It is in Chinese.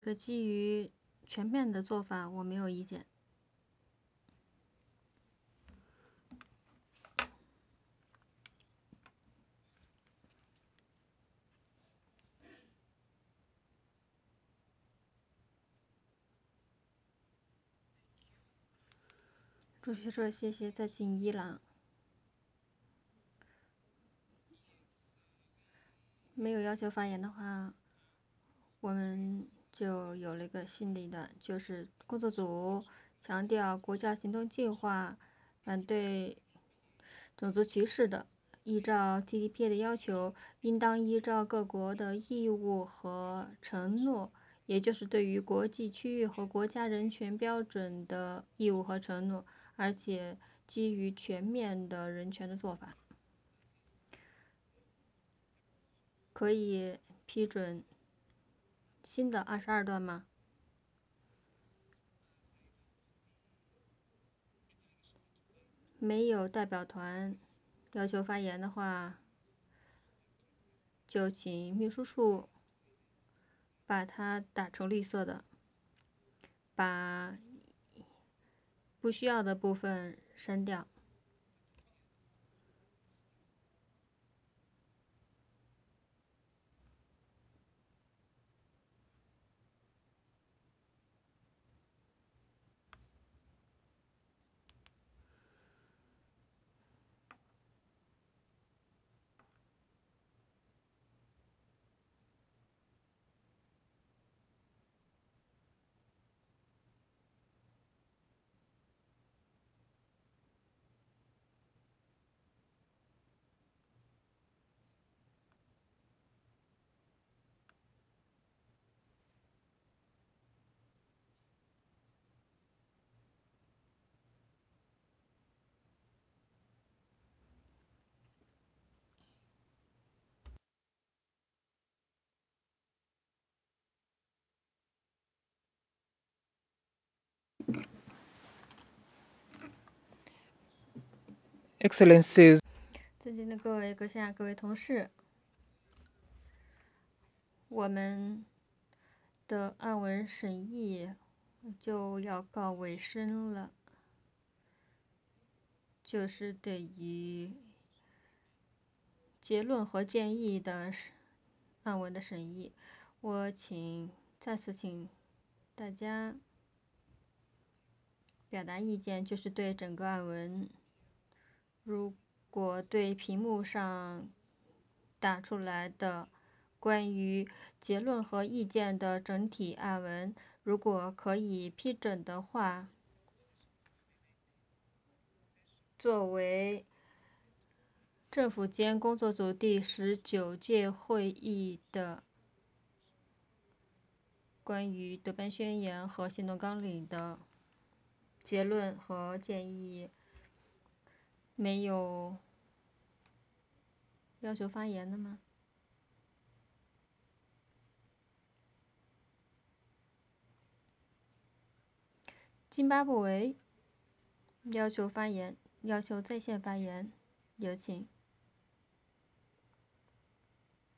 基于全面的做法，我没有意见。主席说：“谢谢。”再进伊朗。没有要求发言的话，我们就有了一个新的一段，就是工作组强调国家行动计划反对种族歧视的，依照 TDP 的要求，应当依照各国的义务和承诺，也就是对于国际区域和国家人权标准的义务和承诺，而且基于全面的人权的做法。可以批准新的22段吗？没有代表团要求发言的话，就请秘书处把它打成绿色的，把不需要的部分删掉。 Excellencies， 尊敬的各位阁下、各位同事，我们的案文审议就要告尾声了，就是对于结论和建议的案文的审议，我再次请大家表达意见，就是对整个案文，如果对屏幕上打出来的关于结论和意见的整体案文，如果可以批准的话，作为政府间工作组第19届会议的关于德班宣言和行动纲领的结论和建议，没有要求发言的吗？津巴布韦要求发言，要求在线发言，有请。